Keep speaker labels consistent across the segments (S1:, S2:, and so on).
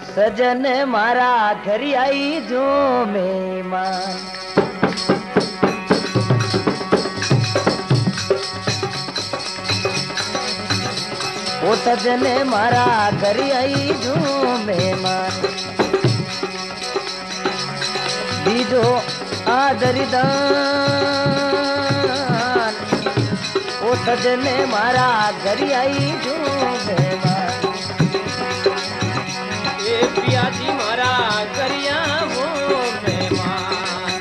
S1: सजन मारा घर आई जो मेहमान। ओ सजन मारा घर आई जो मेहमान। दीजो आदर दान। ओ सजन मारा घर आई जो मेहमान।
S2: ए पिया जी मारा गरिया वो मेहमान।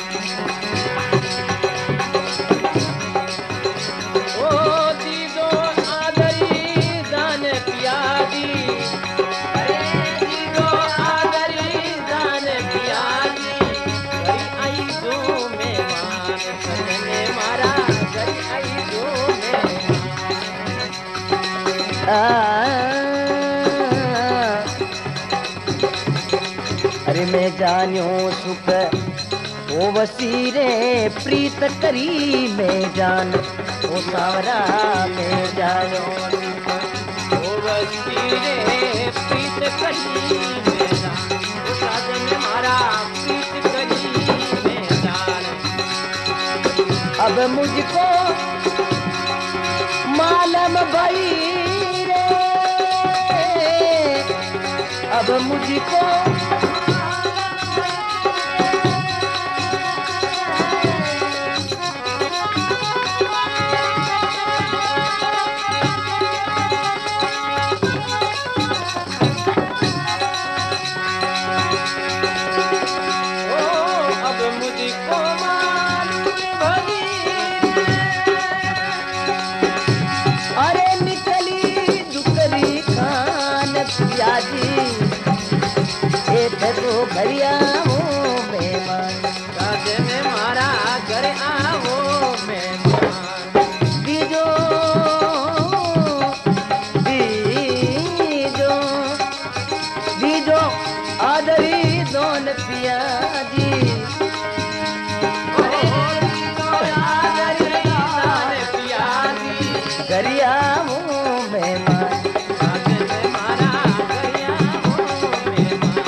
S2: ओ दीदो आदरी दान पिया जी। अरे दीदो आदरी दान पिया जी। गरी आई जो मेहमान। सजने मारा गरी आई जो
S1: अरे मैं जानियो सुख ओ वसीरे प्रीत करी मैं जान। ओ सावरा मैं जानियो
S2: ओ वसीरे प्रीत करी मैं जान। ओ साजन मारा प्रीत करी मैं जान।
S1: अब मुझको मालूम भाई रे। अब मुझको घरिया वो मेहमान।
S2: सजन मारा घर आवो मेहमान।
S1: दीजो दीजो दीजो आदरी दोन पिया जी।
S2: अरे दीदो आदरी दान पिया जी।
S1: घरिया वो मेहमान।
S2: सजन मारा घरिया वो मेहमान।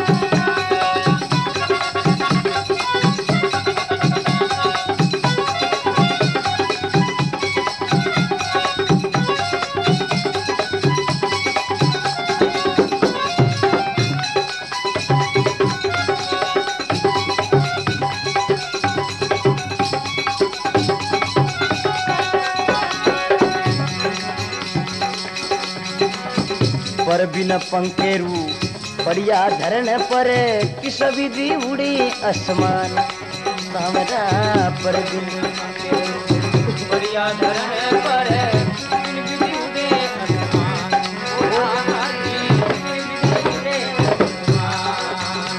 S1: पर बिन पंखेरू बढ़िया धरण पर किस विधि उड़ी आसमान। सावरा पर बिन
S2: बढ़िया धरण पर विधि उड़े आसमान। ओ आदि विधि उड़े आसमान।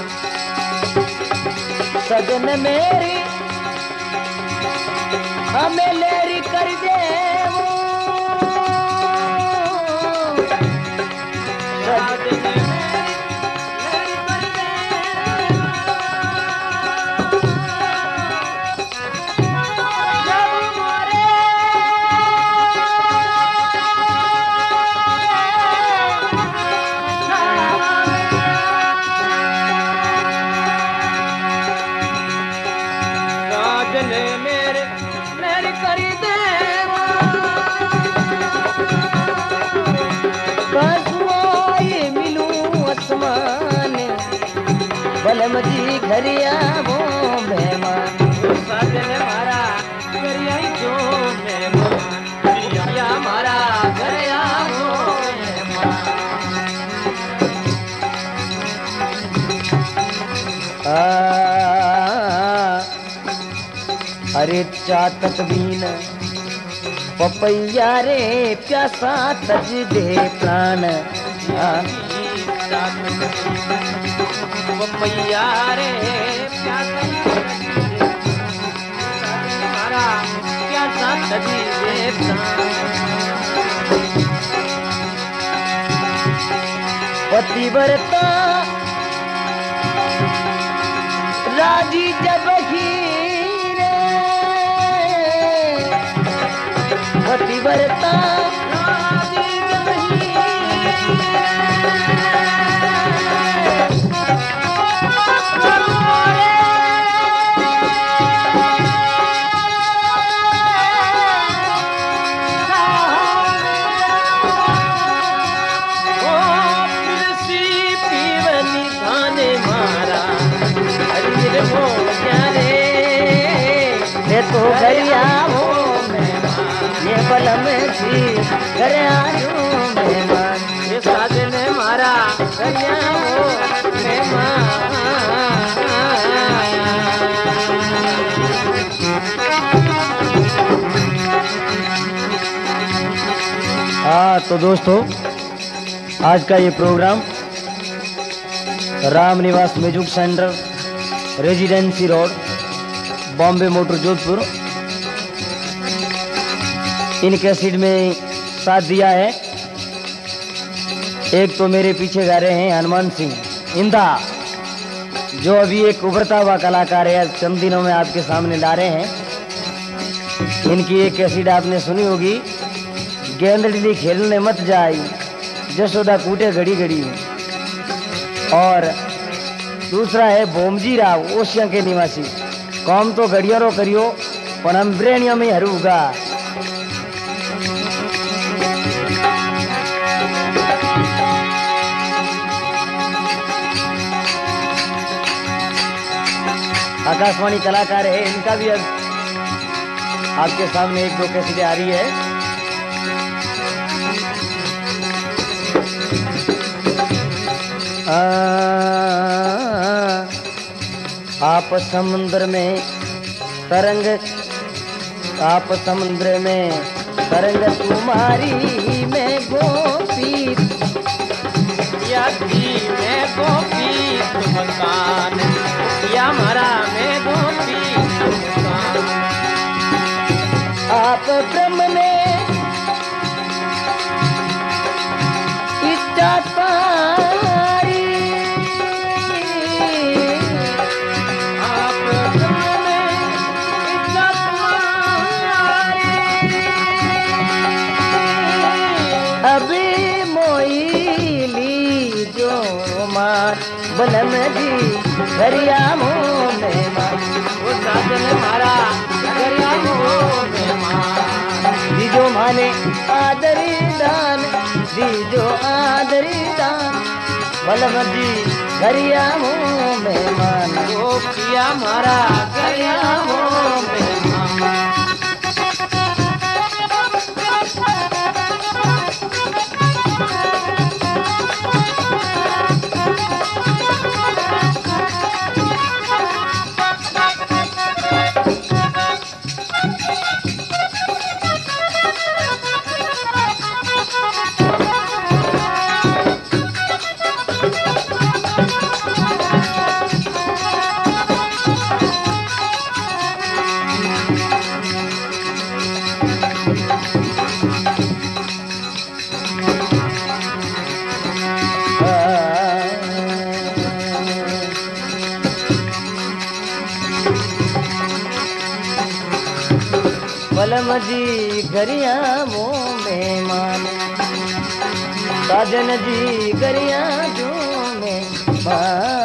S1: सजन मेरी हमें लेरी कर दे वो।
S2: सजन मेरी लेरी कर दे। जब मारे सजन मेरे लेरी कर दे।
S1: कसुआए मिलूं आसमान। बलम जी घरिया वो मेहमान।
S2: सजन मारा घर आई जो मेहमान। पिया मारा घर आओ मेहमान।
S1: अरे चातक बीन पपैया रे प्यासा तज दे प्राण।
S2: पपैया रे प्यासा मारा प्यासा तजी दे
S1: पतिव्रता राजी जब हीरे। पतिव्रता तो गरिया वो मेहमान ये बलम जी घर आयो मेहमान
S2: ये साजन मारा गरिया वो मेहमान।
S1: हाँ तो दोस्तों आज का ये programme Ram Niwas music centre residency road Bombay motor Jodhpur इन कैसेट में साथ दिया है। एक तो मेरे पीछे गा रहे हैं हनुमान सिंह इंदा जो अभी एक उभरता हुआ कलाकार है, चंद दिनों में आपके सामने ला रहे हैं। इनकी एक कैसेट आपने सुनी होगी, गेंदड़ी खेलने मत जाई जसोदा कूटे घड़ी घड़ी। और दूसरा है बोमजी राव ओशिया के निवासी, काम तो घड़ियारो करियो पर हम ब्रेनिया में हरूगा। आकाशवाणी कलाकार है, इनका भी अब आपके सामने एक दो कैसेटें आ रही है। आप समुद्र में तरंग, आप समुद्र में तरंग तुम्हारी मैं गोपी
S2: यादी मैं गोपी मकान या मरा मैं गोपी मकान।
S1: आप ब्रह्म में इच्छा पारी,
S2: आप ब्रह्म में इच्छा तुम्हारी।
S1: अभी मोईली जो मार बलम जी गरिया मुँह में मार
S2: वो साजन मारा गरिया वो मेहमान।
S1: दीजो माने आदरी दान, दीजो आदरी दान बलम जी गरिया मुँह में मान।
S2: वो पिया मारा गरिया वो मेहमान।
S1: बलम जी गरिया मुँह में मान, साजन जी गरिया जो में मान।